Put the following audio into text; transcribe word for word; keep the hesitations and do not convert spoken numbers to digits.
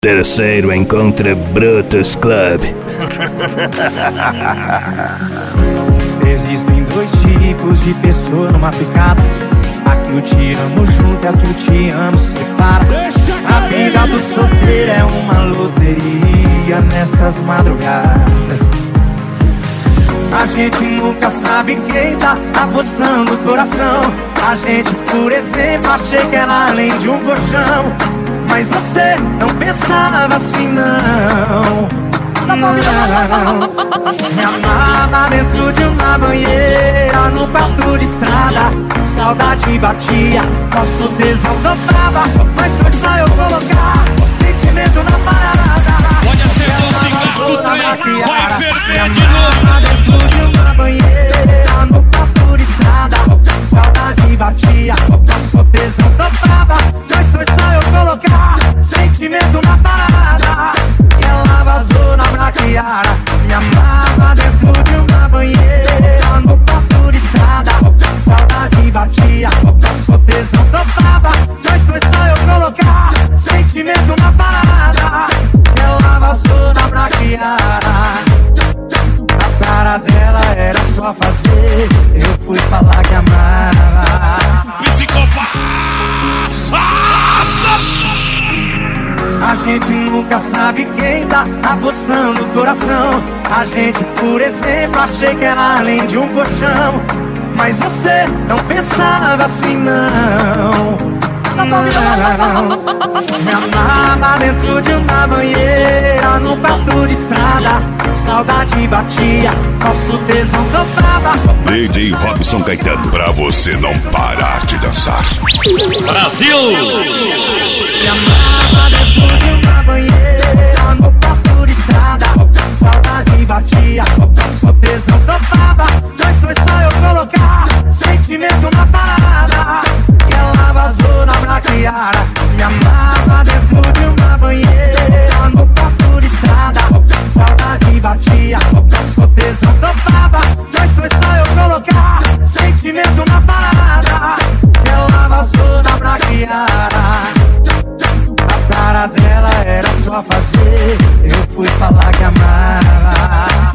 Terceiro encontro Brutus Club. Existem dois tipos de pessoa numa ficada: a que eu te amo junto e a que eu te amo separa. A vida do solteiro é uma loteria nessas madrugadas. A gente nunca sabe quem tá apostando o coração. A gente, por exemplo, achei que era além de um colchão, mas você não pensava assim, não. Não. Me amava dentro de uma banheira, no quarto de estrada. Saudade batia, nosso tesão dobrava, mas foi só eu colocar sentimento na parada. Pode acender o cigarro do trem, vai ferver de novo. novo. Dentro de uma banheira, no quarto de estrada. Saudade batia, nosso tesão dobrava, mas foi só eu colocar sentimento na parada. E ela vazou na braquiara. Me amava dentro de uma banheira, no quarto de estrada. Saudade batia, nosso tesão dobrava, mas foi só eu colocar sentimento na parada. E ela vazou na braquiara. A cara dela era só fazer, eu fui falar que amava. Psicopata! A gente nunca sabe quem tá apostando o coração. A gente, por exemplo, achei que era além de um colchão, mas você não pensava assim, não. Não. Me amava dentro de uma banheira, no quarto de estrada. Saudade batia, nosso tesão dobrava. D J Robson Caetano, pra você não parar de dançar. Brasil! Me amava dentro de uma banheira, no quarto de estrada. Saudade batia, nosso tesão dobrava, mas foi só eu colocar sentimento na parada. E ela vazou na braquiara. Me amava dentro de uma banheira, no quarto de estrada. Saudade batia, nosso tesão dobrava, mas foi só eu colocar sentimento na parada. E ela vazou na braquiara. A cara dela era só fazer, eu fui falar que amava.